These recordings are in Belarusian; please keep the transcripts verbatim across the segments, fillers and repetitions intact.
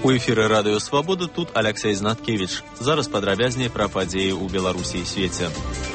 У эфіры радыё Свабода тут Алексей Знаткевич. Зараз падрабязней пра падзеі ў Беларусі і свеце.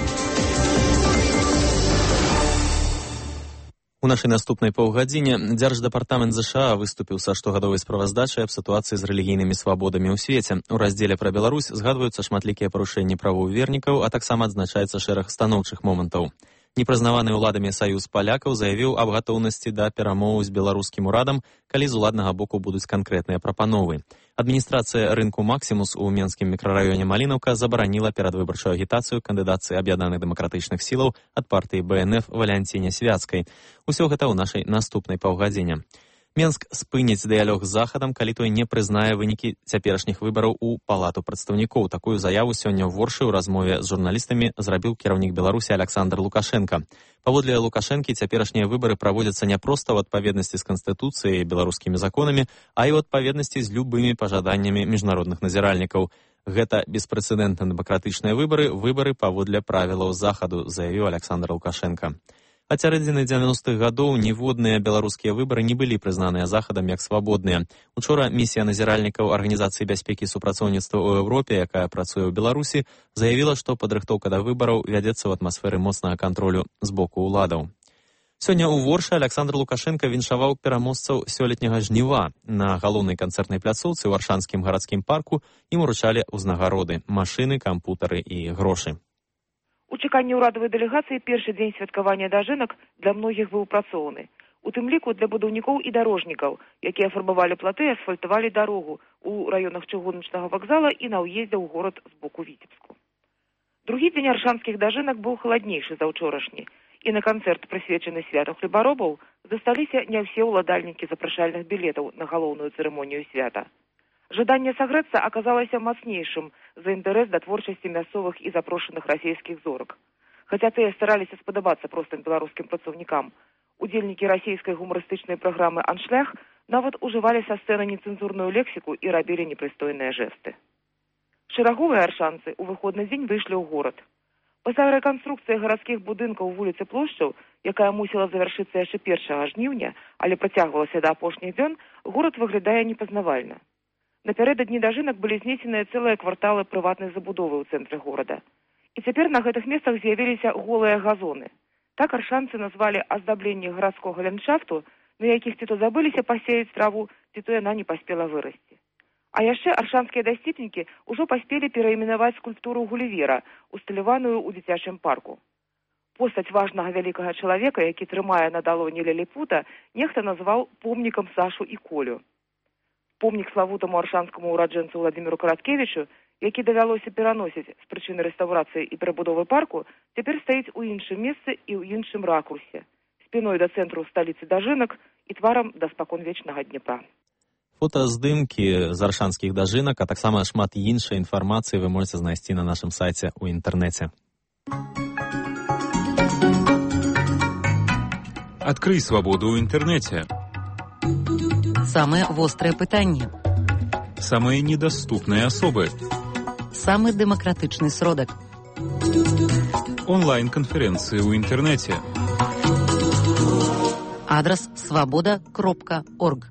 У нашай наступнай паўгадзіне Дзярждэпартамент ЗША выступіў са штогадовай справаздачай аб сітуацыі з рэлігійнымі свабодамі ў свеце. У раздзеле пра Беларусь згадваюцца шматлікія парушэнні правоў вернікаў, а таксама адзначаецца шэраг станоўчых момантаў. Непрызнаваны ўладамі саюз палякаў заявіў аб гатоўнасці да перамоў з беларускім урадам, калі з уладнага боку будуць канкрэтныя прапановы. Адміністрацыя рынку «Максімус» у Менскім мікрараёне Малінаўка забараніла перадвыбарчую агітацыю кандыдатцы аб'яднаных дэмакратычных сілаў ад партыі Бэ Эн Эф Валянціне Свяцкай. Усё гэта ў нашай наступнай паўгадзіне. Менск спыніць дыялог з Захадам, калі той не прызнае вынікі цяперашніх выбараў у Палату прадстаўнікоў. Такую заяву сёння ў Воршы ў размове з журналістамі зрабіў кіраўнік Беларусі Александр Лукашенко. Паводле Лукашэнкі, цяперашнія выбары праводзяцца не проста ў адпаведнасці з Канстытуцыяй і беларускімі законамі, а і ў адпаведнасці з любымі пажаданнямі міжнародных назіральнікаў. Гэта беспрэцэдэнтна дэмакратычныя выбары, выбары паводле правілаў Захаду, заявіў Александр Лукашенко. А сярэдзіны дзевяностых гадоў ніводныя беларускія выбары не былі прызнаныя Захадам як свабодныя. Учора місія назіральнікаў Арганізацыі бяспекі і супрацоўніцтва ў Еўропе, якая працуе ў Беларусі, заявіла, што падрыхтоўка да выбараў вядзецца ў атмасферы моцнага кантролю з боку ўладаў. Сёння ў Воршы Александр Лукашенко віншаваў пераможцаў сёлетняга жніва. На галоўнай канцэртнай пляцоўцы ў Аршанскім гарадскім парку ім уручалі ўзнагароды – машыны, кампутары і грошы. У чаканні ўрадавай дэлегацыі першы дзень святкавання дажынак для многіх быў працоўны. У тым ліку для будаўнікоў і дарожнікаў, якія фарбавалі платы і асфальтавалі дарогу у раёнах чыгуначнага вакзала і на ўездзе ў горад з боку Віцебску. Другі дзень аршанскіх дажынак быў халаднейшы за ўчорашні, і на канцэрт, прысвечаны святу хлебаробаў, засталіся не ўсе ўладальнікі запрашальных білетаў на галоўную цырымонію свята. Жаданне сагрэцца аказалася мацнейшым за інтарэс да творчасці мясцовых і запрошаных расійскіх зорак. Хаця тыя стараліся спадабацца простым беларускім працаўнікам, удзельнікі расійскай гумарыстычнай праграмы «Аншлях» нават ужывалі са сцэны нецэнзурную лексіку і рабілі непрыстойныя жэсты. Шэраговыя аршанцы ў выходны дзень выйшлі ў горад. Пасля рэканструкцыі гарадскіх будынкаў вуліцы Плошчаў, якая мусіла завяршыцца яшчэ першага жніўня, але працягвалася да апошніх дзён, горад выглядае непазнавальна. Напярэдадні дажынак былі знесеныя цэлыя кварталы прыватнай забудовы ў цэнтры горада. І цяпер на гэтых месцах з'явіліся голыя газоны. Так аршанцы назвалі аздабленне гарадскога ландшафту, на якіх ці то забыліся пасеяць траву, ці то яна не паспела вырасці. А яшчэ аршанскія дасціпнікі ўжо паспелі перайменаваць скульптуру Гулівера, усталяваную ў дзіцячым парку. Постаць важнага вялікага чалавека, які трымае на далоні ліліпута, нехта назваў помнікам Сашу і Колю. Помнік славутаму аршанскаму ураджэнцу Владимиру Караткевічу, які давялося пераносіць з прычыны рэстаўрацыі і перабудовы парку, цяпер стаіць у іншым месцы і ў іншым ракурсе, спіной да цэнтру сталіцы дажынак і тварам да спаконвечнага Днепра. Фотаздымкі з аршанскіх дажынак, а таксама шмат іншай інфармацыі вы можаце знайсці на нашым сайце ў інтэрнэце. Адкрый свабоду ў інтэрнэце. Самые вострые пытанні. Самые недоступные особы. Самый демократичный сродок. Онлайн-конференции ў інтэрнэце. Адрес свобода кропка орг.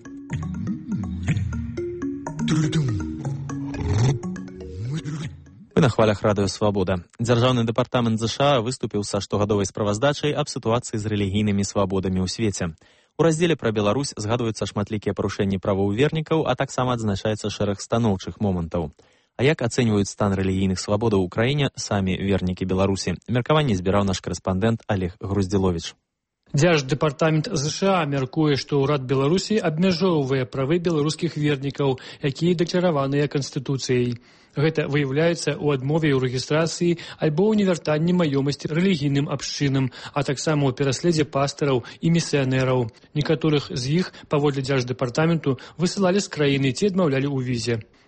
Вы на хвалях радыё Свабода. Дзяржаўны дэпартамент ЗША выступіў са штогадовай справаздачай аб сітуацыі з рэлігійнымі свабодамі ў свеце. У раздзеле пра Беларусь згадваюцца шматлікія парушэнні правоў вернікаў, а таксама адзначаецца шэраг станоўчых момантаў. А як ацэньваюць стан рэлігійных свабодаў у краіне самі вернікі Беларусі? Меркаванне збіраў наш корэспандэнт Олег Груздзіловіч. Дзярждэпартамент ЗША мяркуе, што ўрад Беларусі абмяжоўвае правы беларускіх вернікаў, якія дэклараваныя Канстытуцыяй. Гэта выяўляецца ў адмове ў рэгістрацыі альбо ў невяртанні маёмасці рэлігійным абшчынам, а таксама ў пераследзе пастараў і місіянераў. Некаторых з іх, паводле дзярждэпартаменту, высылалі з краіны ці адмаўлялі ў візе.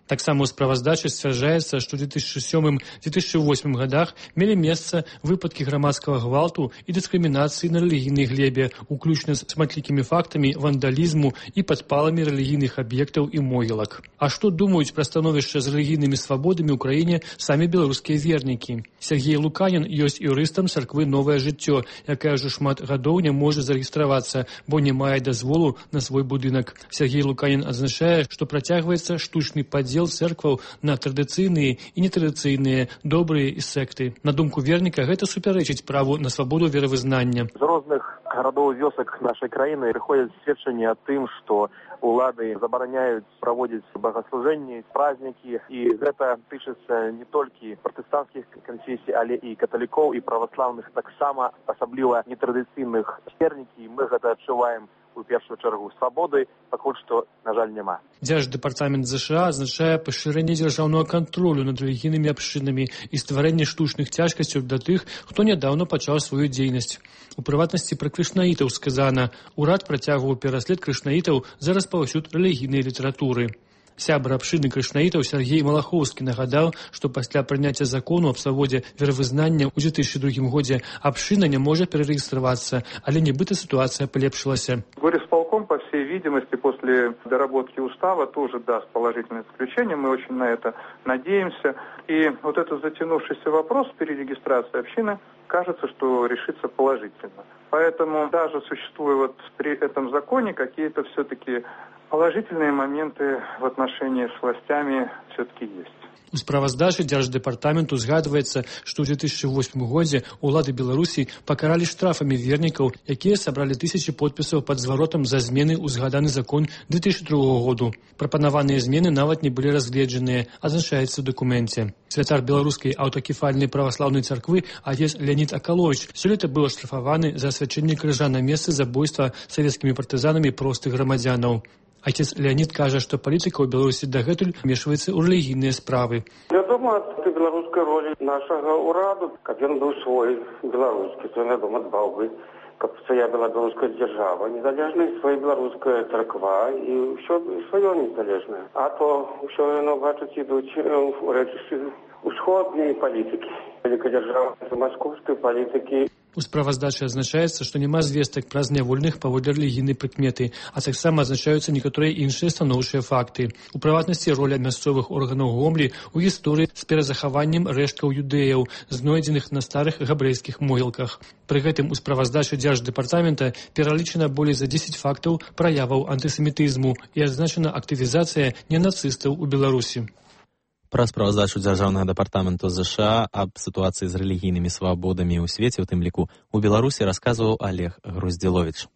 Таксама ў справаздачы сцвярджаецца, што ў две тысячы сёмым — две тысячи восьмым годах мелі месца выпадкі грамадскага гвалту і дыскрымінацыі на рэлігійнай глебе, уключна з шматлікімі фактамі вандалізму і падпаламі рэлігійных аб'ектаў і могілак. А што думаюць пра становішча з рэлігійнымі свабодамі ў краіне самі беларускія вернікі? Сергей Луканін ёсць юрыстам царквы «Новае жыццё», якая ўжо шмат гадоў не можа зарэгістравацца, бо не мае дазволу на свой будынак. Сергей Луканін адзначае, што працягваецца штучны падзел церкваў на традыцыйныя і нетрадыцыйныя, добрыя і секты. На думку верніка, гэта супярэчыць праву на свабоду веравызнання. З розных гарадоў і вёсак нашай краіны прыходзяць сведчанні аб тым, што улады забараняюць праводзіць богаслужэнні, празднікі, і гэта тычыцца не толькі пратэстанцкіх канфесій, але і каталікоў, і праваслаўных таксама, асабліва нетрадыцыйных вернікі. Мы гэта адчуваем у першую чаргу. Свабоды пакуль што, на жаль, няма. Дзярждэпартамент ЗША азначае пашырэнне дзяржаўнага кантролю над рэлігійнымі абшчынамі і стварэнне штучных цяжкасцяў для тых, хто нядаўна пачаў сваю дзейнасць. У прыватнасці пра крышнаітаў сказана, урад працягваў пераслед крышнаітаў за распаўсюд рэлігійнай літаратуры. Сябр абшчыны крышнаітаў Сергей Малахоўскі нагадаў, што пасля прыняцця закону аб свабодзе веравызнання ў две тысячи другім годзе абшчына не можа перарэгістравацца, але нібыта ситуация полепшилася. Горисполком, по всей видимости, после доработки устава тоже даст положительное заключение. Мы очень на это надеемся. И вот этот затянувшийся вопрос перерегистрации общины, кажется, что решится положительно. Поэтому даже существуя вот при этом законе какие-то все-таки положительные моменты в отношении с властями все-таки есть. У справаздачы дзярждэпартаменту згадваецца, што ў две тысячи восьмым годзе улады Беларусі пакаралі штрафамі вернікаў, якія сабралі тысячы подпісаў пад зваротам за змены ў згаданы закон две тысячи другога году. Прапанаваныя змены нават не былі разгледжаныя, азначаецца ў дакуменце. Святар беларускай аўтакефальнай праваслаўнай царквы отец Леонид Акалович сёлета быў аштрафаваны за асвячэнне крыжа на месцы забойства савецкімі партызанамі простых грамадзянаў. Отец Леонид кажа, што палітыка ў Беларусі дагэтуль вмешваецца ў рэлігійныя справы. Вядома, ад беларускай ролі нашага ўраду, каб ён быў свой беларускі, то ён, вядома, дбаў бы, каб стая была беларуская дзяржава, незалежная свая беларуская царква і ўсё сваё незалежнае. А то ўсё яно, бачыць, ідуць у рэчышчы усходняй палітыкі, вялікай дзяржавы, маскоўскай палітыкі. У справаздачы азначаецца, што няма звестак пра зняволеных паводле рэлігійнай прыкметы, а таксама азначаюцца некаторыя іншыя станоўчыя факты. У прыватнасці роля мясцовых органаў гомлі ў гісторыі з перазахаваннем рэшткаў юдэяў, знойдзеных на старых габрэйскіх могілках. Пры гэтым у справаздачы дзярждэпартамента пералічана болей за дзесяць фактаў праяваў антысемітызму і адзначана актывізацыя ненацыстаў у Беларусі. Пра справаздачу дзяржаўнага дэпартаменту ЗША аб сітуацыі з рэлігійнымі свабодамі ў свеце, у тым ліку у Беларусі, расказваў Олег Груздзіловіч.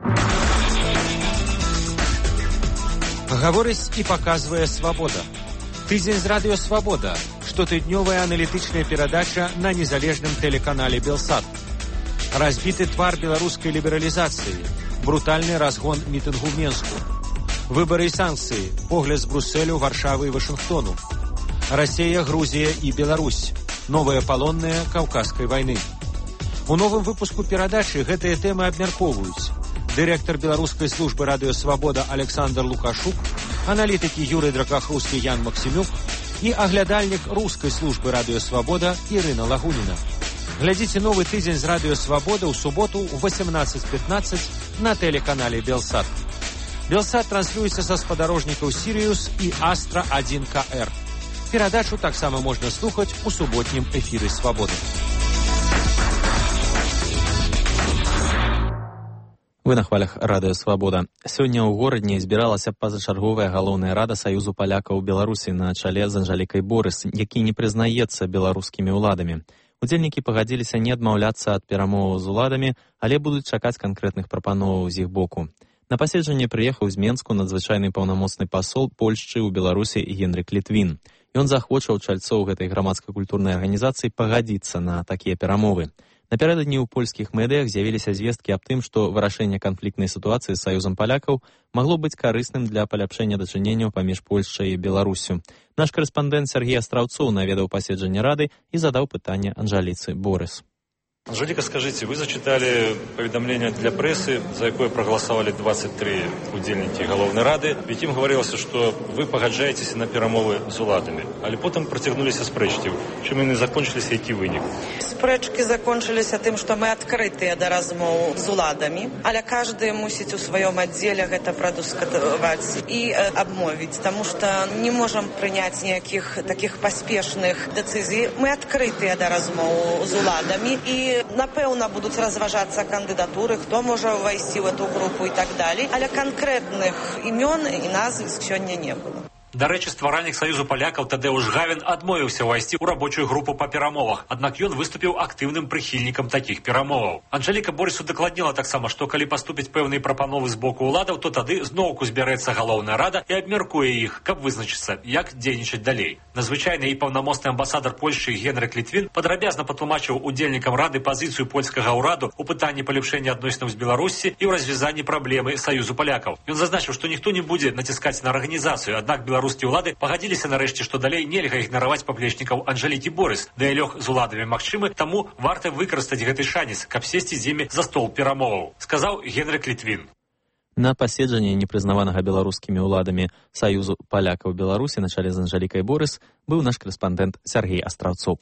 Гаворыць і паказвае свабода. Тыдзень з радыё «Свабода» – штотыднёвая аналітычная перадача на незалежным тэлеканале «Белсат». Разбіты твар беларускай лібералізацыі, брутальны разгон мітынгу ў Менску, выбары і санкцыі, погляд з Брусэлю, Варшавы і Вашынгтону, Расія, Грузія і Беларусь. Новыя палонныя Каўказскай вайны. У новым выпуску перадачы гэтыя тэмы абмяркоўваюць дырэктар беларускай службы радыё «Свабода» Александр Лукашук, аналітыкі Юрый Дракахрускі, Ян Максімюк і аглядальнік рускай службы радыё «Свабода» Ірына Лагуніна. Глядзіце новы тыдзень з радыё «Свабода» ў суботу ў восемнадцать пятнадцать на тэлеканале «Белсат». «Белсат» транслюецца са спадарожнікаў «Сіриус» і «Астра один К Р». Перадачу таксама можна слухаць у суботнім эфіры «Свабоды». Вы на хвалях радыё «Свабода». Сёння ў горадні збіралася пазачарговая галоўная рада Саюзу палякаў Беларусі на чале з Анжалікай Борыс, які не прызнаецца беларускімі ўладамі. Удзельнікі пагадзіліся не адмаўляцца ад перамоваў з уладамі, але будуць чакаць канкрэтных прапановаў з іх боку. На паседжанне прыехаў з Менску надзвычайны паўнамоцны пасол Польшчы ў Беларусі Генрык Літвін. Ён захвочаў чальцоў гэтай грамадска-культурнай арганізацыі пагадзіцца на такія перамовы. Напярэдадні ў польскіх медыях з'явіліся звесткі аб тым, што вырашэнне канфліктнай сітуацыі з Саюзам палякаў магло быць карысным для паляпшэння дачыненняў паміж Польшчай і Беларуссю. Наш карэспандэнт Сергей Астраўцоў наведаў паседжанне рады і задаў пытанне Анжаліцы Борыс. Анжелика, скажите, вы зачитали поведомление для прессы, за якое проголосовали двадцать три удельники Головной Рады. Ведь им говорилось, что вы погоджаетесь на перемовы с уладами. Але потом протягнулись спрэчки. Чем они закончились, які вынік? Спрэчки закончились тем, что мы открытые до размов с уладами. Але каждый мусит у своем отделе это продискутовать и э, обмовить, потому что не можем принять никаких таких поспешных децизий. Мы открытые до размов с уладами и напевно будут разважаться кандидатуры, кто может войти в эту группу и так далее. Але конкретных имен и назв сегодня не было. До рэчы, стваральнік Саюзу палякаў Тадэуш Гавін адмовіўся ўвайсці ў рабочую групу па перамовах, аднак ён выступіў актыўным прыхільнікам такіх перамоваў. Анжеліка Борысу дакладніла таксама, што калі паступяць пэўныя прапановы з боку ўладаў, то тады зноўку збярэцца галоўная рада і абмяркуе іх, каб вызначыцца, як дзейнічаць далей. Надзвычайны і паўнамоцны амбасадар Польшчы Генрык Літвін падрабязна патлумачыў удзельнікам рады пазіцыю польскага ўраду ў пытанні палепшэння адносінаў з Беларусі і ў развязанні праблемы Саюзу палякаў. Ён зазначыў, што ніхто не будзе націскаць на арганізацыю, аднак беларускі Беларускія ўлады пагадзіліся нарэшце, што далей нельга ігнараваць паплечнікаў Анжелікі Борыс. Дыялог з уладамі магчымы, таму варта выкарыстаць гэты шанец, каб сесці з імі за стол перамоваў, сказаў Генрык Літвін. На паседжанні непрызнаванага беларускімі ўладамі Саюзу палякаў Беларусі на чале з Анжелікай Борыс быў наш карэспандэнт Сергей Астраўцоў.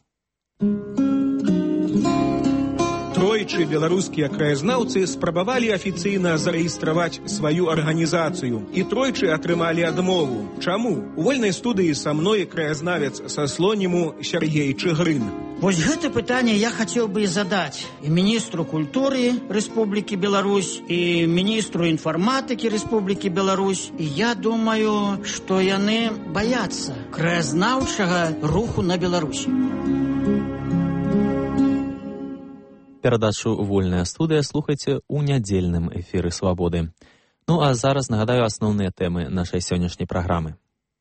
Тройчы беларускія краязнаўцы спрабавалі афіцыйна зарэгістраваць сваю арганізацыю і тройчы атрымалі адмову. Чаму? У вольнай студыі са мной краязнавец са Слоніму Сергей Чыгрын. Вось гэта пытанне я хацеў бы задаць і міністру культуры Рэспублікі Беларусь, і міністру інфарматыкі Рэспублікі Беларусь. І я думаю, што яны баяцца краязнаўчага руху на Беларусі. Перадачу «Вольная студыя» слухайце ў нядзельным эфіры «Свабоды». Ну а зараз нагадаю асноўныя тэмы нашай сённяшняй праграмы.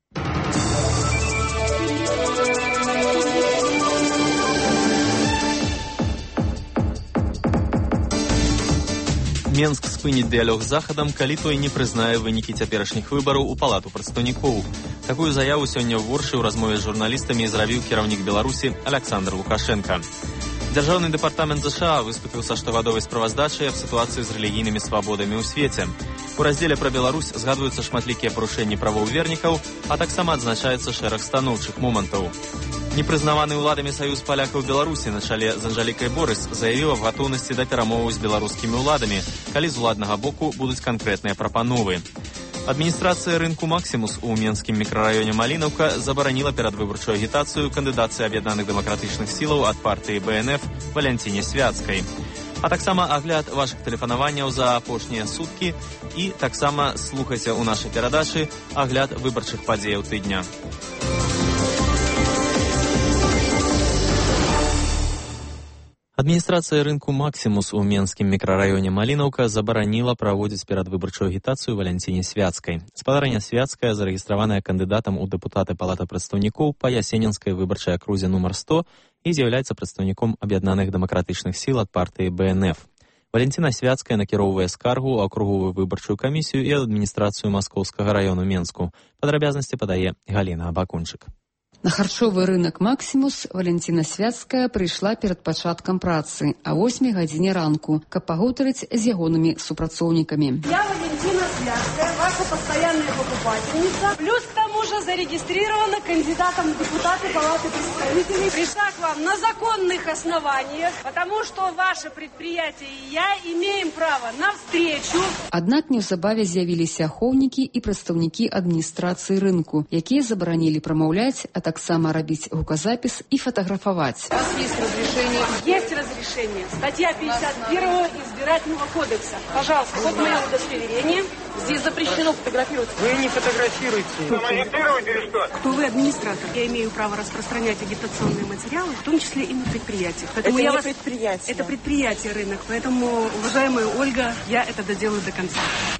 Менск спыніць дыялог з Захадам, калі той не прызнае вынікі цяперашніх выбараў у палату прадстаўнікоў. Такую заяву сёння ў Воршы ў размове з журналістамі зрабіў кіраўнік Беларусі Александр Лукашенко. Дзяржаўны дэпартамент ЗША выступіў са штогадовай справаздачай аб сітуацыі з рэлігійнымі свабодамі ў свеце. У раздзеле пра Беларусь згадваюцца шматлікія парушэнні правоў вернікаў, а таксама адзначаецца шэраг станоўчых момантаў. Непрызнаваны ўладамі Саюз палякаў Беларусі на чале з Анжелікай Борыс заявіў аб гатоўнасці да перамоваў з беларускімі ўладамі, калі з уладнага боку будуць канкрэтныя прапановы. Адміністрацыя рынку «Максімус» у Менскім мікрараёне Малінаўка забараніла перадвыбарчую агітацыю кандыдацыі аб'яднаных дэмакратычных сілаў ад партыі Бэ Эн Эф Валянціне Свяцкай. А таксама агляд вашых тэлефанаванняў за апошнія суткі і таксама слухайце ў нашай перадачы агляд выбарчых падзеяў тыдня. Адміністрацыя рынку «Максімус» у Менскім мікрараёне Малінаўка забараніла праводзіць перадвыбарчую агітацыю Валянціне Свяцкай. Спадарня Свяцкая зарэгістраваная кандыдатам у дэпутаты палаты прадстаўнікоў па Ясенінскай выбарчай акрузе нумар сто і з'яўляецца прадстаўніком аб'яднаных дэмакратычных сіл ад партыі Бэ Эн Эф. Валянціна Свяцкая накіроўвае скаргу ў акруговую выбарчую камісію і адміністрацыю Маскоўскага раёну Менску. Падрабязнасці падае Галіна Абакунчык. На харчовы рынок «Максімус» Валянціна Свяцкая прыйшла перад пачаткам працы а восьмай гадзіне ранку, каб пагутарыць з ягонымі супрацоўнікамі. Я Валентина Свяцкая, ваша постоянная покупательница, плюс к тому же зарегистрирована кандидатом в депутаты Палаты представителей. Пришла к вам на законных основаниях, потому что ваше предприятие и я имеем право на встречу. Аднак неўзабаве з'явіліся ахоўнікі і прадстаўнікі адміністрацыі рынку, якія забаранілі прамаўляць, а таксама рабіць гуказапіс і фотографаваць. У вас есть разрешение? Есть разрешение. Статья пятьдесят первого Избирательного кодекса. Пожалуйста, вот мое удостоверение. Здесь запрещено фотографировать. Вы не фотографируете. Монитируете или что? Кто вы, администратор? Я имею право распространять агитационные материалы, в том числе и на предприятиях. Поэтому это я не вас... предприятие. Это предприятие, рынок. Поэтому, уважаемая Ольга, я это доделаю до конца.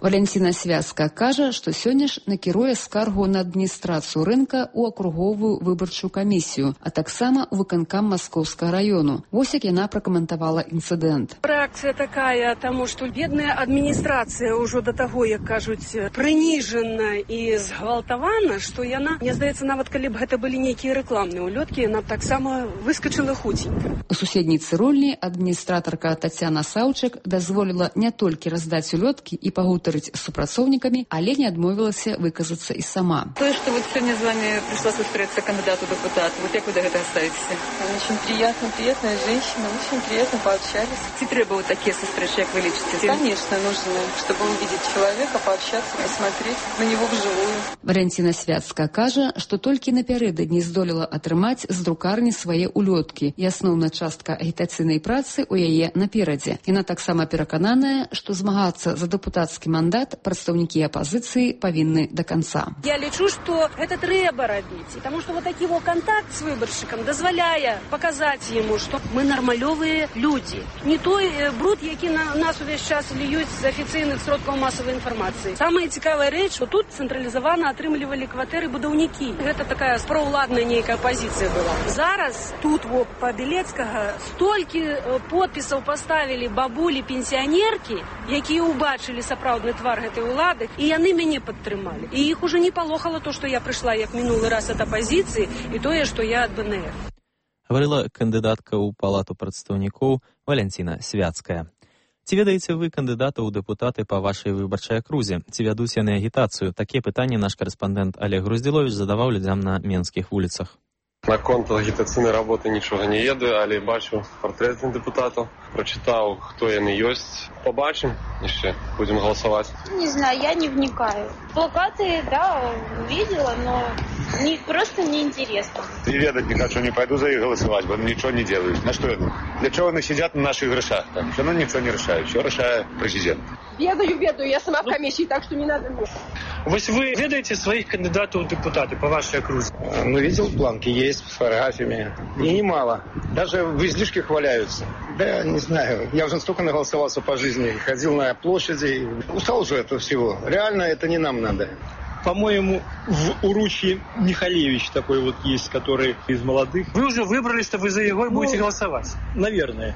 Валянціна Связка кажа, што сёння ж накіруе скаргу на адміністрацыю рынка ў акруговую выбарчую камісію, а таксама ў выканкам Маскоўскага району. Вось як яна пракаментавала інцыдэнт. Реакція такая, таму што бедная адміністрацыя ўжо да таго, як кажуць, прыніжана і згвалтавана, што яна, мне здаецца, нават калі б гэта былі нейкія рэкламныя улёткі, яна б таксама выскачыла хуценька. У суседняй цырульні адміністратарка Тацяна Саўчык дазволіла не толькі раздаць улёткі і пагутарыць з супрацоўнікамі, але не адмовілася выказацца і сама. То, что вот сегодня с вами пришлось встретиться кандидату в депутаты, вот как вы до этого ставитесь? Очень приятно, приятная женщина, очень приятно пообщались. Ці треба вот такие встречи, как вы лечите? Конечно, нужно, чтобы увидеть человека, пообщаться, посмотреть на него вживую. Валянціна Связка кажа, што толькі напярэдадні здолела атрымаць з друкарні свае улёткі, і асноўная частка агітацыйнай працы ў яе наперадзе. Яна таксама перакананая, што змагацца за дэпутацкі мандат прадстаўнікі апазіцыі павінны да канца. Я лічу, што гэта трэба рабіць, таму што вот такі вот контакт з выбаршчыкам дазваляе паказаць яму, што мы нармалёвыя людзі. Не той бруд, які на нас увесь час льюць з афіцыйных сродкаў масавай інфармацыі. Самая цікавая рэч, што тут цэнтралізавана атрымлівалі кватэры будаўнікі. Гэта такая праўладная нейкая пазіцыя была. Зараз тут во па Белецкага столькі подпісаў паставілі бабулі-пенсіянеркі, якія ўбачылі сапраўдны твар гэтай улады, і яны мяне падтрымалі. І іх уже не палохала то, што я прыйшла як мінулы раз ад апазіцыі, і тое, што я ад БНФ. Гаварыла кандыдатка ў палату прадстаўнікоў Валянціна Свяцкая. Ці ведаеце вы кандыдата ў дэпутаты па вашай выбарчай акрузе? Ці вядуць яны агітацыю? Такія пытанні наш карэспандэнт Олег Груздзіловіч задаваў людзям на менскіх вуліцах. Наконт агітацыйнай работы нічога не ведаю, але бачу партрэты дэпутатаў, прачытаў, хто яны ёсць. Побачым яшчэ, будем галасаваць. Не знаю, я не вникаю. Плакаты, да, видела, но не, просто неинтересно. Не ведать не хочу, не пойду за их голосовать, бо ничего не делают. На что это? Для чего они сидят на наших грошах? Все равно ничего не решают, все решает президент. Ведаю, ведаю, я сама в комиссии, так что не надо мне. Вось вы ведаете своих кандидатов в депутаты по вашей округе? Ну, видел, планки есть с фотографиями. И немало. Даже в излишке хваляются. Да, не знаю. Я уже столько наголосовался по жизни. Ходил на площади. Устал уже этого всего. Реально это не нам надо. По-моему, в Уручье Михалевич такой вот есть, который из молодых. Вы уже выбрали, что вы за его ну, будете голосовать? Наверное.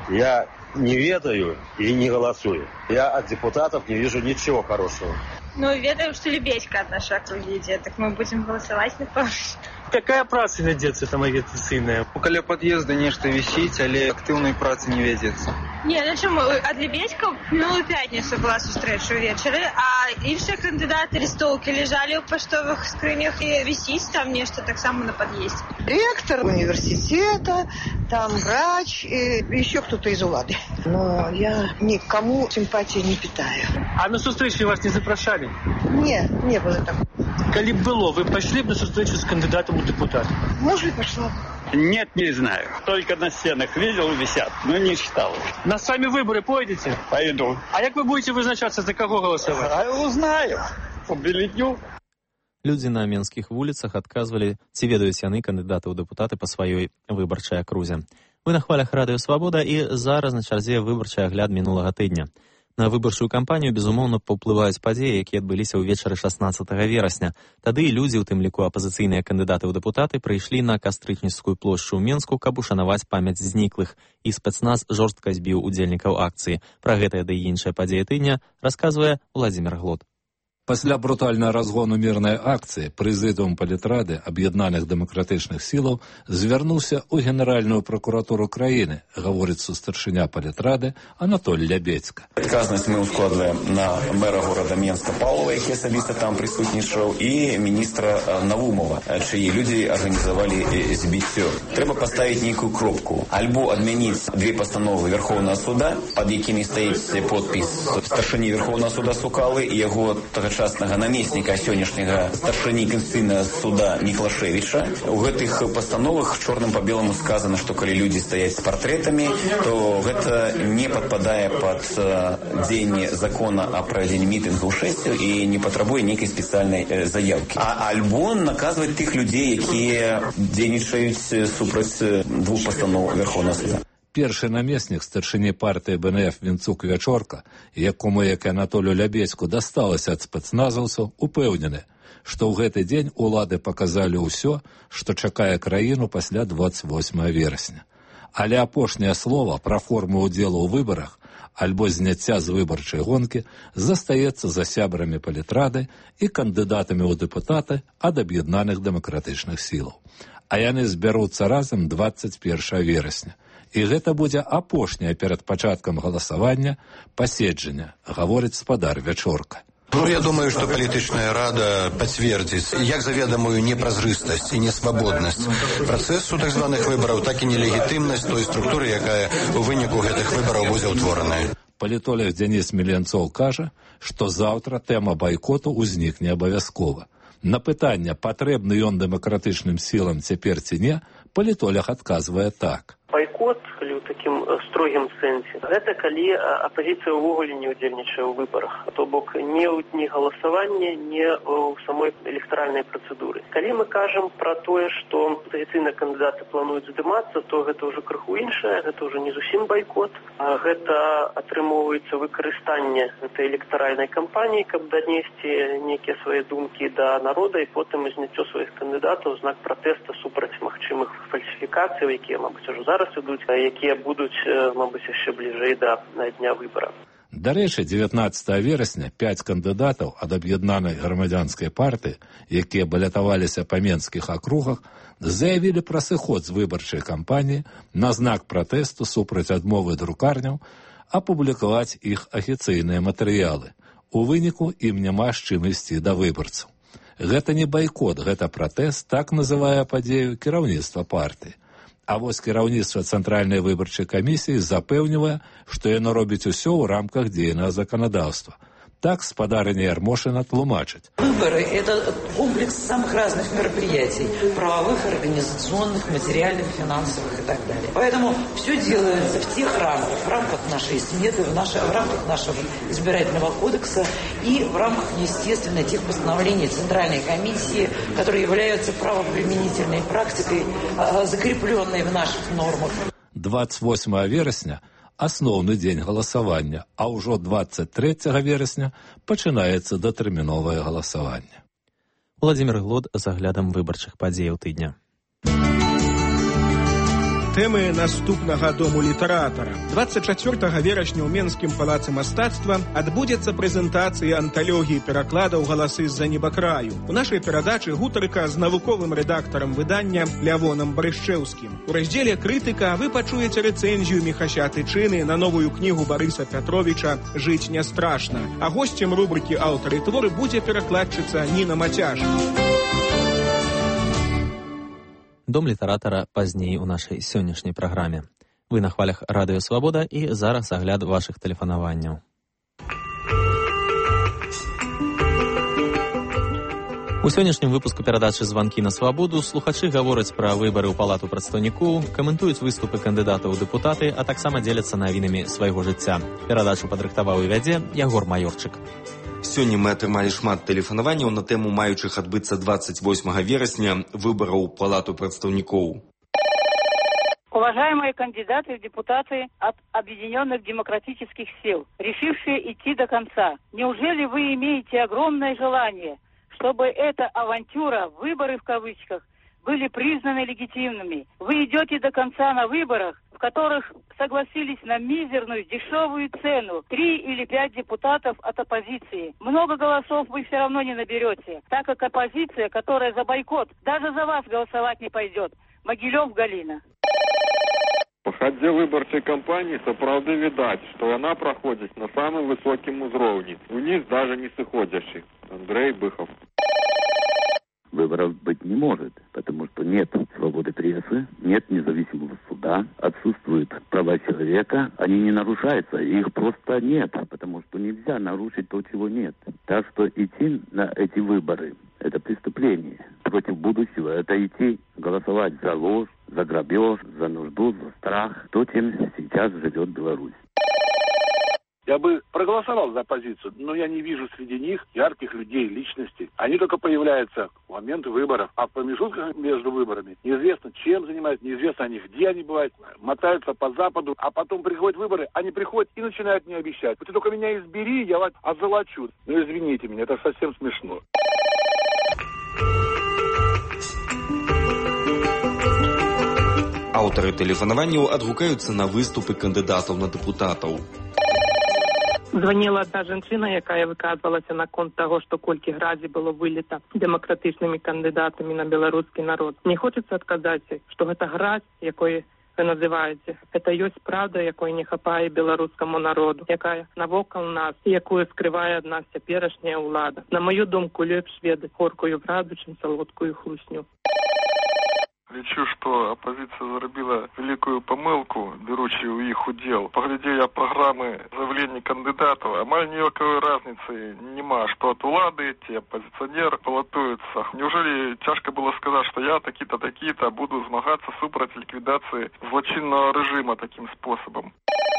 Я не ведаю и не голосую. Я от депутатов не вижу ничего хорошего. Ну, ведаю, что Лебедька от нашей округи идет, так мы будем голосовать на повышение. Какая праца вядзецца там агітацыйная? Каля пад'езда нешта вісіць, але актыўнай працы не вядзецца. Не, ну чому, ад Лебедька минулую пятницу была встреча вечера, а іншыя кандидаты листовки лежали в поштовых скрынях и висить там нечто так само на подъезде. Ректор университета, там врач и еще кто-то из улады. Но я никому симпатии не питаю. А на встречу вас не запрошали? Нет, не было такого. Коли б было, вы пошли бы на встречу с кандидатом в депутаты? Может быть, пошла. Нет, не знаю. Только на стенах видел, висят, но не читал. На сами выборы пойдете? Пойду. А как вы будете вызначаться, за кого голосовать? А узнаю. По бюллетню. Людзі на менскіх вуліцах адказвалі, ці ведаюць яны кандыдата ў дэпутаты па сваёй выбарчай акрузе. Вы на хвалях Радыё Свабода, і зараз на чарзе выбарчы агляд мінулага тыдня. На выбарчую кампанію, безумоўна, паўплываюць падзеі, якія адбыліся ўвечары шаснаццатага верасня. Тады людзі, у тым ліку апазіцыйныя кандыдаты ў дэпутаты, прыйшлі на Кастрычніцкую плошчу ў Менску, каб ушанаваць памяць зніклых, і спецназ жорстка збіў удзельнікаў акцыі. Пра гэтыя ды і іншыя падзеі тыдня расказвае Владзімир Глод. Пасля брутальнага разгону мірнай акцыі прэзідыум палітрады аб'яднаных дэмакратычных сілаў звярнуўся ў генеральную пракуратуру краіны, гаворыцца старшыня палітрады Анатоль Лябедзька. Адказнасць мы ўскладваем на мэра горада Менска Паўлова, які асабіста там прысутнічаў, і міністра Навумова, чыі людзі арганізавалі збіццё. Трэба паставіць нейкую кропку. Альбо адмяніць две пастановы Верховнага суда, пад якімі стаіць подпіс старшыні Верховнага суда Сукалы і яго тагачаснага намесніка сённяшняга старшыні Канстытуцыйнага суда Міклашевіча. У гэтых пастановах чорным па беламу сказана, што калі людзі стаяць з партрэтамі, то гэта не падпадае пад дзеянне закона о правядзенні мітынгу ў шэсцю і не патрабуе нейкай спецыяльнай заяўкі. А альбо наказваць тых людзей, якія дзейнічаюць супраць двух пастаноў Верховнага суда. Першы намеснік старшыні партыі Бэ Эн Эф Вінцук Вячорка, якому, як і Анатолію Лябедзьку, дасталася ад спецназаўцаў, упэўнены, што ў гэты дзень улады паказалі ўсё, што чакае краіну пасля дваццаць восьмага верасня. Але апошняе слова пра форму ўдзелу ў выбарах альбо зняцця з выбарчай гонкі застаецца за сябрамі палітрады і кандыдатамі ў дэпутаты ад аб'яднаных дэмакратычных сілаў. А яны збяруцца разам дваццаць першага верасня. І гэта будзе апошняе перад пачаткам галасавання паседжання, гаворыць спадар Вячорка. Ну, я думаю, что политичная рада подтвердит как заведомую непразрыстость и несвободность процессу так званых выборов, так и нелегитимность той структуры, якая у выніку гэтых выборов будет утворена. Палітолог Дзяніс Меленцоў кажа, што заўтра тэма байкоту ўзнікне абавязкова. На пытанне, патрэбны ён дэмакратычным сілам цяпер ці не, палітолог адказвае так. Байкот, калі ў такім строгім сэнсе, гэта калі апазіцыя ўвогуле не ўдзельнічае ў выбарах, то бок не ў дні галасавання, не ў самой электаральнай працэдуры. Калі мы кажам пра тое, што апазіцыйныя кандыдаты плануюць здымацца, то гэта ўжо крыху іншае, гэта ўжо не зусім байкот, а гэта атрымоўваецца выкарыстанне гэтай электаральнай кампаніі, каб данесці нейкія свае думкі да народа і потым зняццё сваіх кандыдатаў знак пратэста супраць магчымых фальсіфікацый, якія, мабыць, ужо зараз ідуць, якія будуць, мабыць, яшчэ бліжэй да дня выбараў. Дарэчы, дзевятнаццатага верасня пяць кандыдатаў ад аб'яднанай грамадзянскай партыі, якія балятаваліся па менскіх акругах, заявілі пра сыход з выбарчай кампаніі на знак пратэсту супраць адмовы друкарняў апублікаваць іх афіцыйныя матэрыялы. У выніку ім няма з чым ісці да выбарцаў. Гэта не байкот, гэта пратэст, так называе падзею кіраўніцтва партыі. А вось кіраўніцтва Цэнтральнай выбарчай камісіі запэўнівае, што яно робіць усё ў рамках дзейнага заканадаўства. Так спадарыня Ярмошина тлумачыць. Выборы – это комплекс самых разных мероприятий, правовых, организационных, материальных, финансовых и так далее. Поэтому все делается в тех рамках, в рамках нашей сметы, в, нашей, в рамках нашего избирательного кодекса и в рамках, естественно, тех постановлений Центральной комиссии, которые являются правоприменительной практикой, закрепленной в наших нормах. дваццаць восьмага верасня асноўны дзень галасавання, а ўжо дваццаць трэцяга верасня пачынаецца датэрміновае галасаванне. Владзімір Глод з аглядам выбарчых падзеяў тыдня. Тэмы наступнага дому літаратара. дваццаць чацвёртага верасня ў Менскім палацы мастацтва адбудзецца прэзентацыя анталогіі перакладаў «Галасы з-за небакраю». У нашай перадачы гутарка з навуковым рэдактарам выдання Лявонам Барышчэўскім. У раздзеле «Крытыка» вы пачуеце рэцэнзію Міхася Тычыны на новую кнігу Барыса Пятровіча «Жыць не страшна». А госцем рубрыкі «Аўтары творы» будзе перакладчыца Ніна Мацяж. Дом літаратара пазней у нашай сённяшняй праграме. Вы на хвалях Радыё Свабода і зараз агляд вашых тэлефанаванняў. У сённяшнім выпуску перадачы «Званкі на свабоду» слухачы гавораць пра выбары ў палату прадстаўнікоў, каментуюць выступы кандыдатаў у дэпутаты, а таксама дзеляцца навінамі свайго жыцця. Перадачу падрыхтаваў і вядзе Ягор Маёрчык. Сёння мы атрымалі шмат тэлефанаванняў на тэму маючых адбыцца двадцать восьмага верасня выбараў у палату прадстаўнікоў. Уважаемые кандидаты в депутаты от Объединенных демократических сил, решившие идти до конца, неужели вы имеете огромное желание, чтобы эта авантюра, выборы в кавычках, были признаны легитимными? Вы идете до конца на выборах, в которых согласились на мизерную, дешевую цену три или пять депутатов от оппозиции. Много голосов вы все равно не наберете, так как оппозиция, которая за бойкот, даже за вас голосовать не пойдет. Могилев, Галина. Па хадзе выбарчай кампаніі сапраўды відаць, што яна праходзіць на самым высокім узроўні, уніз даже не сыходзячы. Андрей Быхов. Выборов быть не может, потому что нет свободы прессы, нет независимого суда, отсутствуют права человека, они не нарушаются, их просто нет, потому что нельзя нарушить то, чего нет. Так что идти на эти выборы – это преступление против будущего, это идти голосовать за ложь, за грабеж, за нужду, за страх, то, чем сейчас живет Беларусь. Я бы проголосовал за оппозицию, но я не вижу среди них ярких людей, личностей. Они только появляются в момент выборов, а в промежутках между выборами неизвестно, чем занимаются, неизвестно они, где они бывают, мотаются по Западу, а потом приходят выборы, они приходят и начинают мне обещать. Вот ты только меня избери, я вас озолочу. Ну извините меня, это совсем смешно. Аўтары тэлефанаванняў адгукаюцца на выступы кандыдатаў на дэпутатаў. Звонила одна женщина, якая выказвалася наконт того, что колькі гразі было вылета демократичными кандидатами на белорусский народ. Не хочется отказать, что это гразь, якой вы называете. Это есть правда, якой не хапае белорусскому народу, якая навокал нас, и якую скрывае ад нас цяперашняя ўлада. На мою думку, лепш ведаць горкую правду, чым салодкую хлусню. Лічу, што апазіцыя зрабіла вялікую памылку, беручы ў іх удзел. Паглядзеў я праграмы заяўлення кандыдатаў, амаль ніякай разніцы няма, што ад улады ці апазіцыянер балатуюцца. Неужели цяжка было сказаць, што я такі-то, такі-то буду змагацца супраць ліквідацыі злачыннага рэжыма такім спосабам?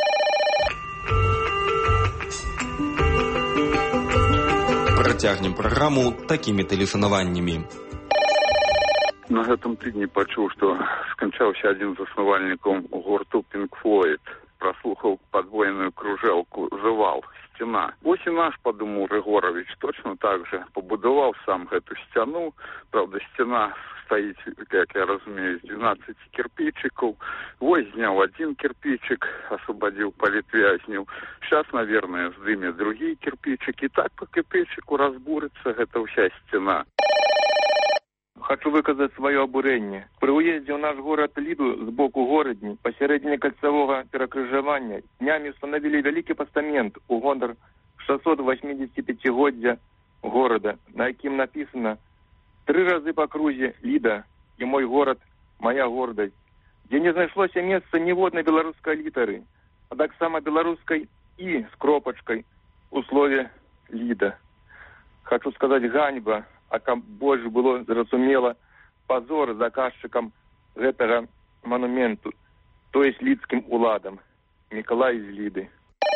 Працягнем праграму такімі тэлефанаваннямі. На гэтым тыдні пачуў, што сканчаўся адзін з заснавальнікаў гурту Pink Floyd. Праслухаў падвойную кружэлку «Завал», «Сцена». Вось і наш, падумаў Рыгорович, точно так же пабудаваў сам гэту сцяну. Правда, сцена стаіць, як я разумею, з двенадцати кирпичикаў. Вось зняў адзін кирпичик, асвободзіў палітвязняў. Сейчас, наверное, здыме другі кирпичик. І так по кирпичику разбурыцца гэта ўся сцена. Хочу выказаць сваё абурэнне. Пры ўездзе ў наш горад Ліду з боку горадні пасярэдзіне кальцавога перакрыжавання днямі установілі вялікі пастамент у гонар шэсцьсот васьмідзесятіпяцігоддзя горада, на якім напісана «Тры разы па крузе Ліда і мой горад, моя гордасць», дзе не знайшлося месца ніводнай беларускай літары, а таксама беларускай «і» з кропачкай у слове «Ліда». Хочу сказаць ганьба, а каб больш было зразумела, пазор заказчыкам гэтага манументу, то есть лідскім уладам. Мікалай з Ліды.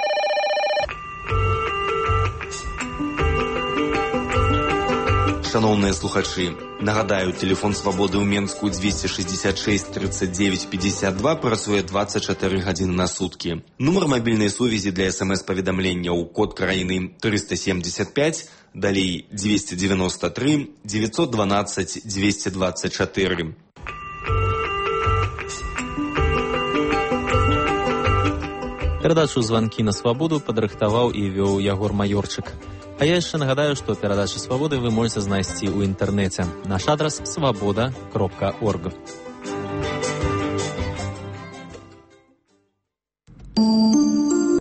Шановныя слухачы, нагадаю, телефон свабоды ў Менску двести шестьдесят шесть тридцать девять пятьдесят два працуе двадцать четыре гадзіны на суткі. Нумар мабільнай сувязі для смс-паведамленняў код краіны триста семьдесят пять, далей двести девяносто три девятьсот двенадцать двести двадцать четыре. Перадачу «Званкі на свабоду» падрыхтаваў і вёў Ягор Маёрчык. А я яшчэ нагадаю, што перадачы «Свабоды» вы можаце знайсці ў інтэрнэце. Наш адрас свабода кропка орг.